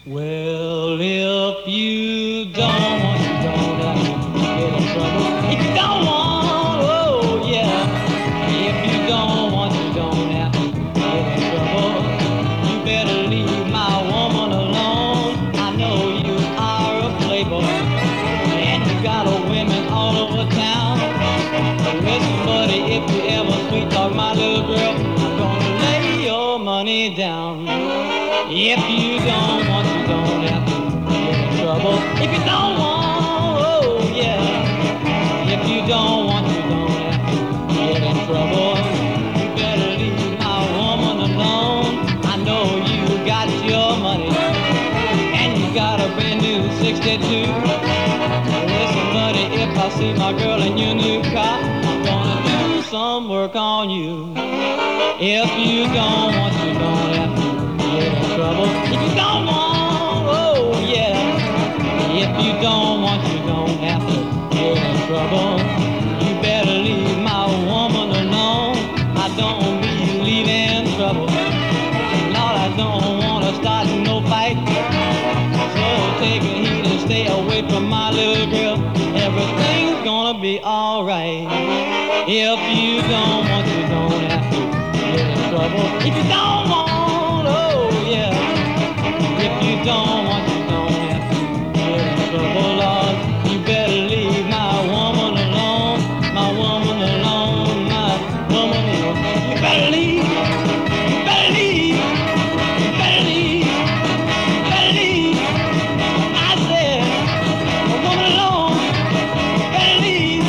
Well, if you don't want, you don't have to get in trouble. If you don't want, oh yeah. If you don't want, you don't have to get in trouble. You better leave my woman alone. I know you are a playboy, and you got a women all over town. But listen, buddy, if you ever sweet talk my little girl, I'm gonna lay your money down. If you don't want, you don't have to get in trouble. If you don't want, oh yeah. If you don't want, you don't have to get in trouble. You better leave my woman alone. I know you got your money and you got a brand new 62. Listen, buddy, if I see my girl in your new car, I'm gonna do some work on you. If you don't want, you don't have to get in trouble. If you don't want, oh yeah. If you don't want, you don't have to get in trouble. You better leave my woman alone. I don't believe in trouble. Lord, I don't wanna start no fight. So take a heed and stay away from my little girl. Everything's gonna be alright. If you don't want, you don't have to get in trouble. If you don't want, oh yeah. If you don't want, you don't have to get in trouble, Lord. You better leave my woman alone. My woman alone. My woman alone. You better leave. You better leave. You better leave. You better leave. I said, my woman alone. You better leave.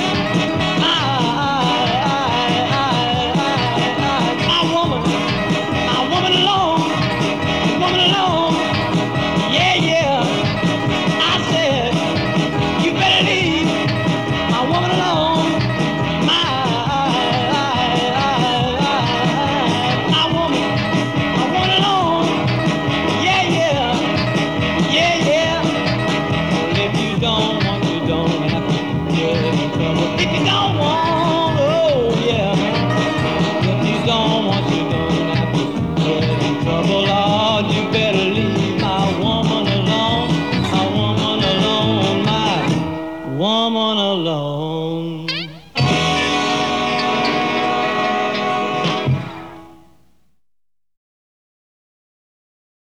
My woman alone. Woman alone. Yeah, yeah. I said, you better leave my woman alone. My woman alone. Yeah, yeah. Yeah, yeah. Well, if you don't want, you don't have to get in trouble. If you don't want,